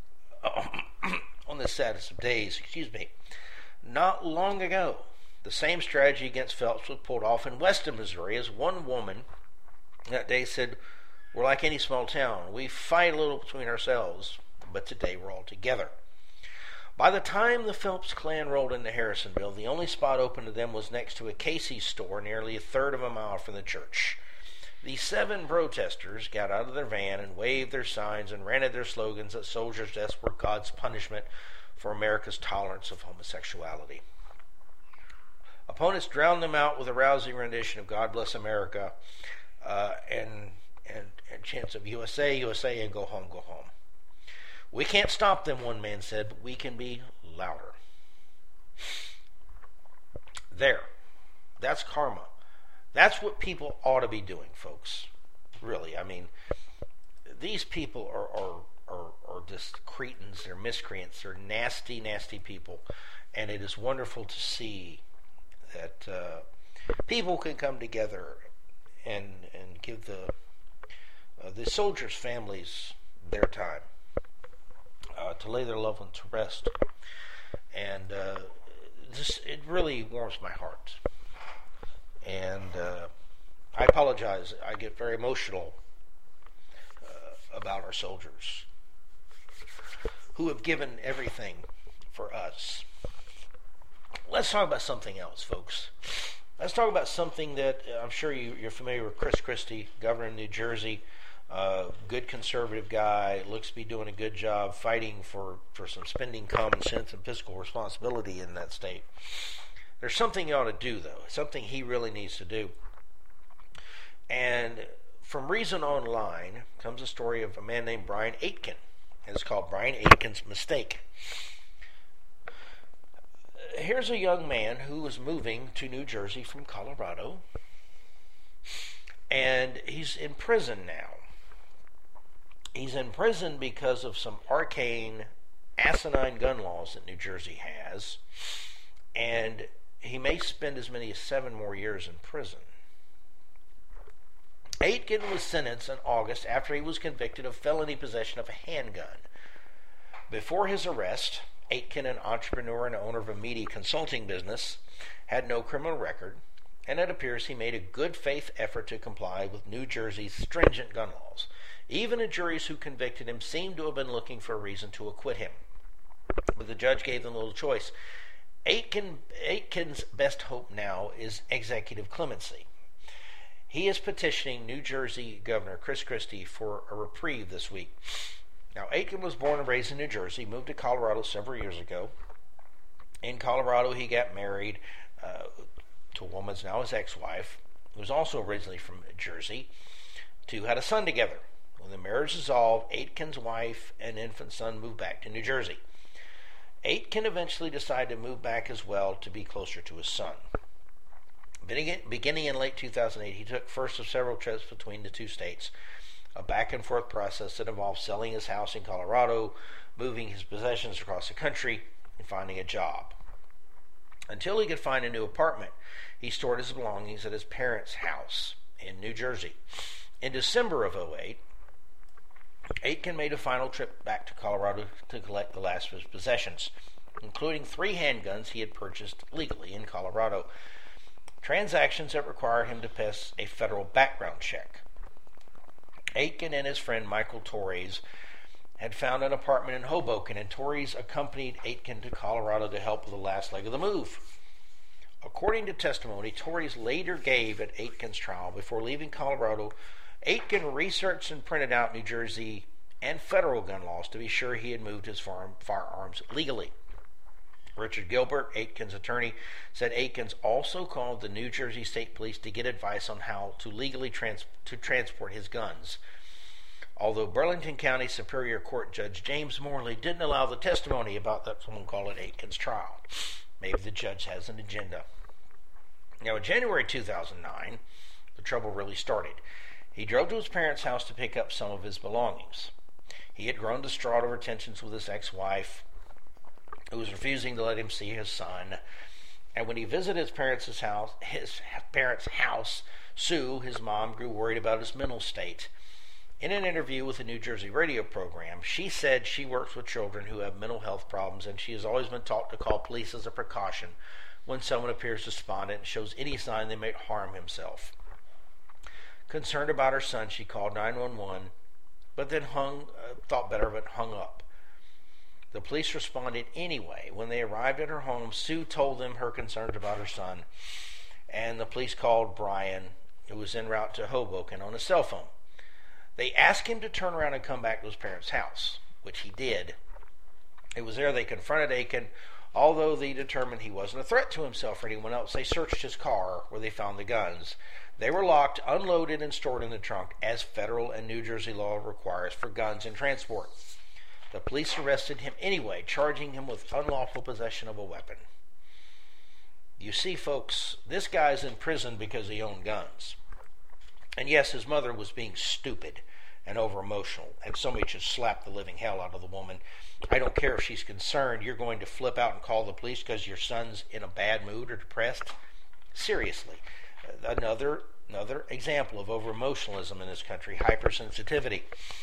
on this saddest of days, excuse me, not long ago, the same strategy against Phelps was pulled off in Weston, Missouri, as one woman that day said, "We're like any small town. We fight a little between ourselves, but today we're all together." By the time the Phelps clan rolled into Harrisonville, the only spot open to them was next to a Casey's store nearly a third of a mile from the church. The seven protesters got out of their van and waved their signs and ranted their slogans that soldiers' deaths were God's punishment for America's tolerance of homosexuality. Opponents drowned them out with a rousing rendition of God Bless America uh, and, and, and chants of U S A, U S A, and go home, go home. "We can't stop them," one man said, "but we can be louder." There. That's karma. That's what people ought to be doing, folks. Really. I mean, these people are, are, are, are just cretins. They're miscreants. They're nasty, nasty people. And it is wonderful to see that uh, people can come together and, and give the, uh, the soldiers' families their time. Uh, to lay their loved ones to rest, and uh, just it really warms my heart. And uh, I apologize. I get very emotional uh, about our soldiers who have given everything for us. Let's talk about something else, folks. Let's talk about something that uh, I'm sure you, you're familiar with. Chris Christie, governor of New Jersey. Uh, good conservative guy, looks to be doing a good job fighting for, for some spending common sense and fiscal responsibility in that state. There's something he ought to do, though, something he really needs to do. And from Reason Online comes a story of a man named Brian Aitken. It's called Brian Aitken's Mistake. Here's a young man who was moving to New Jersey from Colorado, and he's in prison now. He's in prison because of some arcane, asinine gun laws that New Jersey has, and he may spend as many as seven more years in prison. Aitken was sentenced in August after he was convicted of felony possession of a handgun. Before his arrest, Aitken, an entrepreneur and owner of a media consulting business, had no criminal record, and it appears he made a good faith effort to comply with New Jersey's stringent gun laws. Even the juries who convicted him seemed to have been looking for a reason to acquit him. But the judge gave them little choice. Aitken, Aitken's best hope now is executive clemency. He is petitioning New Jersey Governor Chris Christie for a reprieve this week. Now, Aitken was born and raised in New Jersey, moved to Colorado several years ago. In Colorado, he got married uh, to a woman who's now his ex-wife, who was also originally from Jersey. Two had a son together. When the marriage dissolved, Aitken's wife and infant son moved back to New Jersey. Aitken eventually decided to move back as well to be closer to his son. Beginning in late two thousand eight, he took first of several trips between the two states, a back-and-forth process that involved selling his house in Colorado, moving his possessions across the country, and finding a job. Until he could find a new apartment, he stored his belongings at his parents' house in New Jersey. In December of oh eight, Aitken made a final trip back to Colorado to collect the last of his possessions, including three handguns he had purchased legally in Colorado, transactions that require him to pass a federal background check. Aitken and his friend Michael Torres had found an apartment in Hoboken, and Torres accompanied Aitken to Colorado to help with the last leg of the move. According to testimony Torres later gave at Aitken's trial, before leaving Colorado, Aitken researched and printed out New Jersey and federal gun laws to be sure he had moved his farm, firearms legally. Richard Gilbert, Aitken's attorney, said Aitken also called the New Jersey State Police to get advice on how to legally trans- to transport his guns. Although Burlington County Superior Court Judge James Morley didn't allow the testimony about that, someone called it Aitken's trial. Maybe the judge has an agenda. Now, in January two thousand nine, the trouble really started. He drove to his parents' house to pick up some of his belongings. He had grown distraught over tensions with his ex-wife, who was refusing to let him see his son. And when he visited his parents' house, his parents' house, Sue, his mom, grew worried about his mental state. In an interview with a New Jersey radio program, she said she works with children who have mental health problems, and she has always been taught to call police as a precaution when someone appears despondent and shows any sign they may harm himself. Concerned about her son, she called nine one one, but then hung, uh, thought better of it, hung up. The police responded anyway. When they arrived at her home, Sue told them her concerns about her son, and the police called Brian, who was en route to Hoboken, on his cell phone. They asked him to turn around and come back to his parents' house, which he did. It was there they confronted Aiken. Although they determined he wasn't a threat to himself or anyone else, they searched his car where they found the guns. They were locked, unloaded, and stored in the trunk, as federal and New Jersey law requires for guns in transport. The police arrested him anyway, charging him with unlawful possession of a weapon. You see, folks, this guy's in prison because he owned guns. And yes, his mother was being stupid and over-emotional, and somebody should slap the living hell out of the woman. I don't care if she's concerned. You're going to flip out and call the police because your son's in a bad mood or depressed? Seriously. Another another example of over-emotionalism in this country, hypersensitivity.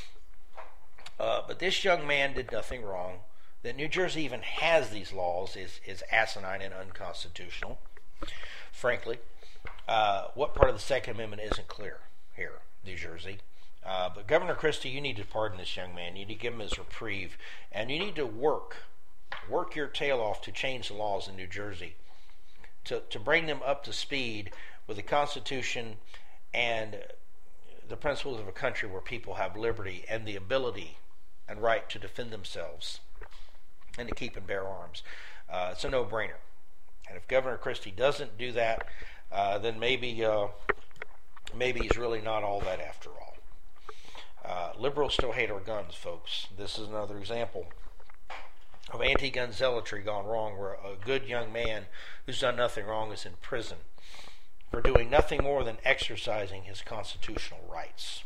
Uh, but this young man did nothing wrong. That New Jersey even has these laws is, is asinine and unconstitutional, frankly. Uh, what part of the Second Amendment isn't clear here, New Jersey? Uh, but Governor Christie, you need to pardon this young man. You need to give him his reprieve. And you need to work, work your tail off to change the laws in New Jersey, to, to bring them up to speed with the Constitution and the principles of a country where people have liberty and the ability and right to defend themselves and to keep and bear arms. Uh, it's a no-brainer. And if Governor Christie doesn't do that, uh, then maybe uh, maybe he's really not all that after all. Uh, liberals still hate our guns, folks. This is another example of anti-gun zealotry gone wrong, where a good young man who's done nothing wrong is in prison for doing nothing more than exercising his constitutional rights.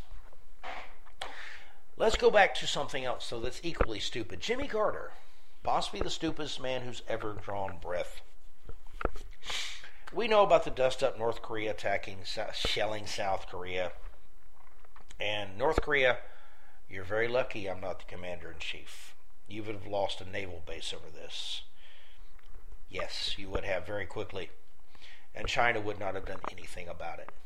Let's go back to something else, though, that's equally stupid. Jimmy Carter, possibly the stupidest man who's ever drawn breath. We know about the dust-up North Korea attacking, shelling South Korea. And North Korea, you're very lucky I'm not the commander-in-chief. You would have lost a naval base over this. Yes, you would have very quickly. And China would not have done anything about it.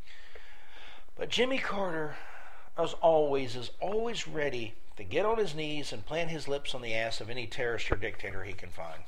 But Jimmy Carter, as always, is always ready to get on his knees and plant his lips on the ass of any terrorist or dictator he can find.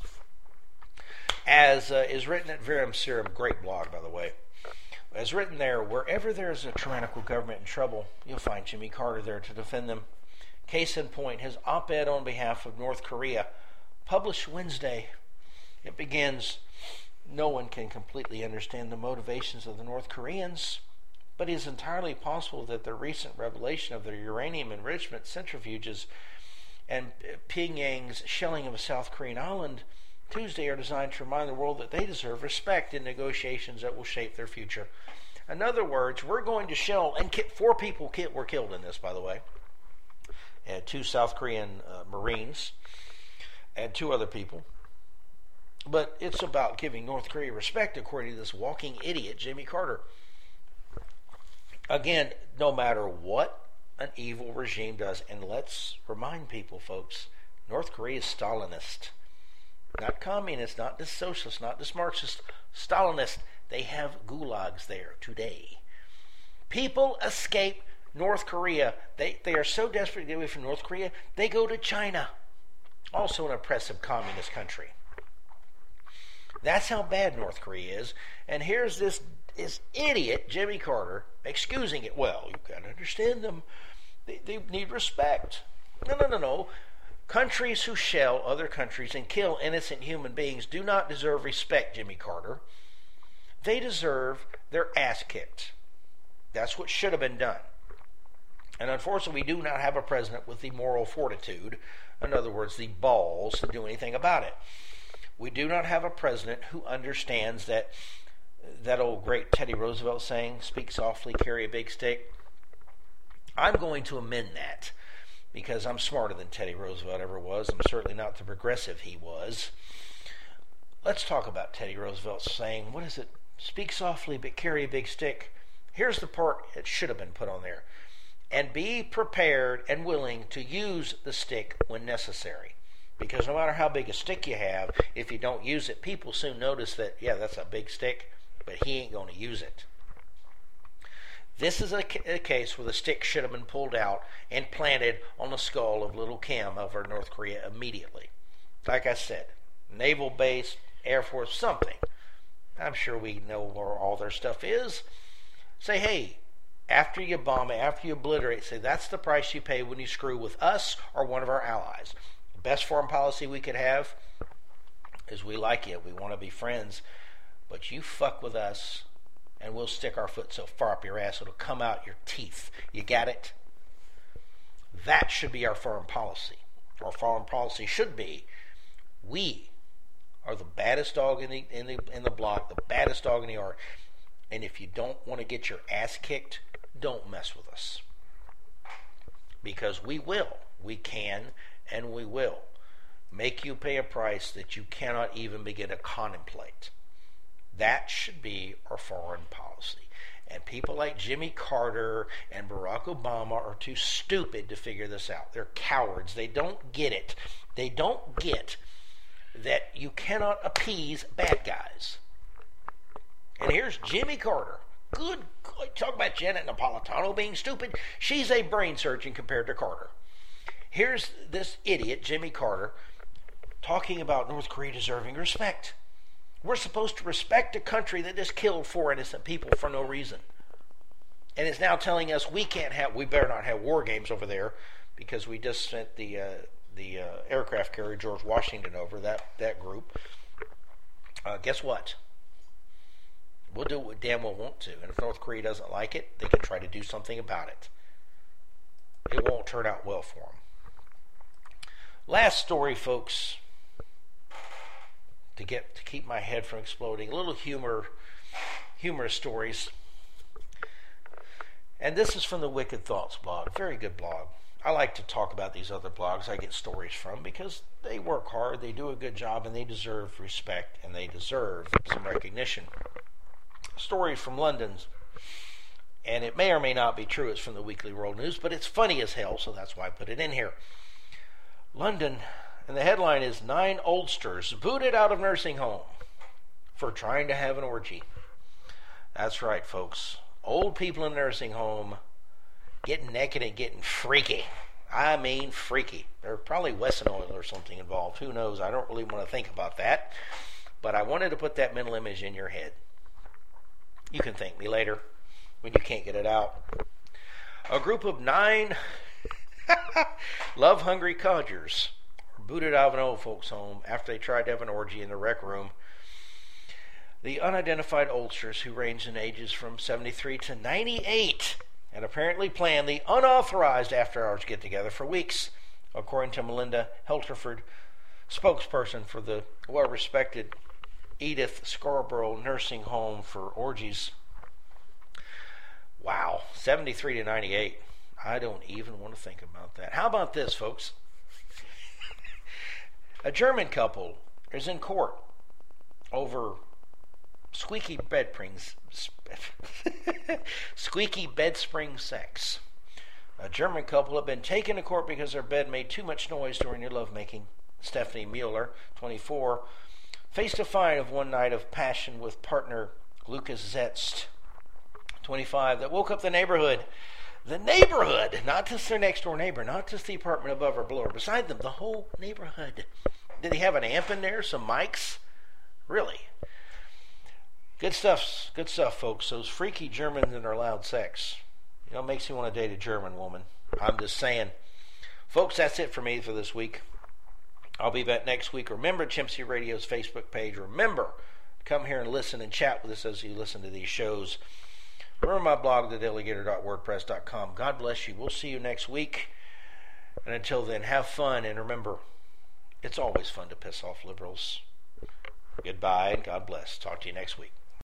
As uh, is written at Verum Serum, great blog, by the way. As written there, wherever there is a tyrannical government in trouble, you'll find Jimmy Carter there to defend them. Case in point, his op-ed on behalf of North Korea, published Wednesday. It begins, no one can completely understand the motivations of the North Koreans, but it is entirely possible that the recent revelation of their uranium enrichment centrifuges and Pyongyang's shelling of a South Korean island Tuesday are designed to remind the world that they deserve respect in negotiations that will shape their future. In other words, we're going to shell, and ki- four people ki- were killed in this, by the way, and two South Korean uh, Marines, and two other people. But it's about giving North Korea respect, according to this walking idiot, Jimmy Carter. Again, no matter what an evil regime does, and let's remind people, folks, North Korea is Stalinist. Not communist, not this socialist, not this Marxist, Stalinist. They have gulags there today. People escape North Korea. They, they are so desperate to get away from North Korea, they go to China, also an oppressive communist country. That's how bad North Korea is. And here's this, this idiot, Jimmy Carter, excusing it. Well, you've got to understand them. They, they need respect. No, no, no, no. Countries who shell other countries and kill innocent human beings do not deserve respect, Jimmy Carter. They deserve their ass kicked. That's what should have been done. And unfortunately, we do not have a president with the moral fortitude, in other words, the balls to do anything about it. We do not have a president who understands that that old great Teddy Roosevelt saying, speak softly, carry a big stick. I'm going to amend that, because I'm smarter than Teddy Roosevelt ever was. I'm certainly not the progressive he was. Let's talk about Teddy Roosevelt's saying, what is it? Speak softly, but carry a big stick. Here's the part that should have been put on there. and be prepared and willing to use the stick when necessary. Because no matter how big a stick you have, if you don't use it, people soon notice that, yeah, that's a big stick, but he ain't going to use it. This is a, a case where the stick should have been pulled out and planted on the skull of little Kim over North Korea immediately. Like I said, naval base, Air Force, something. I'm sure we know where all their stuff is. Say, hey, after you bomb it, after you obliterate, say that's the price you pay when you screw with us or one of our allies. The best foreign policy we could have is we like you, we want to be friends, but you fuck with us, and we'll stick our foot so far up your ass it'll come out your teeth. You got it? That should be our foreign policy. Our foreign policy should be, we are the baddest dog in the in the in the block, the baddest dog in the yard. And if you don't want to get your ass kicked, don't mess with us. Because we will, we can, and we will make you pay a price that you cannot even begin to contemplate. That should be our foreign policy. And people like Jimmy Carter and Barack Obama are too stupid to figure this out. They're cowards. They don't get it. They don't get that you cannot appease bad guys. And here's Jimmy Carter. Good, good. Talk about Janet Napolitano being stupid. She's a brain surgeon compared to Carter. Here's this idiot, Jimmy Carter, talking about North Korea deserving respect. We're supposed to respect a country that just killed four innocent people for no reason. And is now telling us we can't have, we better not have war games over there because we just sent the uh, the uh, aircraft carrier George Washington over, that, that group. Uh, guess what? We'll do what we damn well want to. And if North Korea doesn't like it, they can try to do something about it. It won't turn out well for them. Last story, folks. To get to keep my head from exploding, a little humor, humorous stories. And this is from the Wicked Thoughts blog. Very good blog. I like to talk about these other blogs I get stories from because they work hard, they do a good job, and they deserve respect, and they deserve some recognition. Story from London, and it may or may not be true. It's from the Weekly World News, but it's funny as hell, so that's why I put it in here. London. And the headline is, Nine Oldsters Booted Out of Nursing Home for Trying to Have an Orgy. That's right, folks. Old people in nursing home getting naked and getting freaky. I mean freaky. There's probably Wesson oil or something involved. Who knows? I don't really want to think about that. But I wanted to put that mental image in your head. You can thank me later when you can't get it out. A group of nine love-hungry codgers booted out of an old folks' home after they tried to have an orgy in the rec room. The unidentified oldsters, who ranged in ages from seventy-three to ninety-eight, and apparently planned the unauthorized after-hours get-together for weeks, according to Melinda Helterford, spokesperson for the well-respected Edith Scarborough Nursing Home for Orgies. Wow, seventy-three to ninety-eight. I don't even want to think about that. How about this, folks? A German couple is in court over squeaky bed springs, squeaky bed spring sex. A German couple have been taken to court because their bed made too much noise during their lovemaking. Stephanie Mueller, twenty-four, faced a fine of one night of passion with partner Lucas Zetzt, twenty-five, that woke up the neighborhood. The neighborhood, not just their next door neighbor, not just the apartment above or below or beside them, the whole neighborhood. Did he have an amp in there, some mics? Really? Good stuff, good stuff, folks. Those freaky Germans and their loud sex. You know, it makes me want to date a German woman. I'm just saying. Folks, that's it for me for this week. I'll be back next week. Remember Chimpsy Radio's Facebook page. Remember, come here and listen and chat with us as you listen to these shows. Remember my blog, the daily gator dot wordpress dot com. God bless you. We'll see you next week. And until then, have fun. And remember, it's always fun to piss off liberals. Goodbye and God bless. Talk to you next week.